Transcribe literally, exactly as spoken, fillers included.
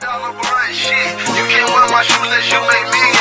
dollar blunt shit. You can't wear my shoes unless you make me.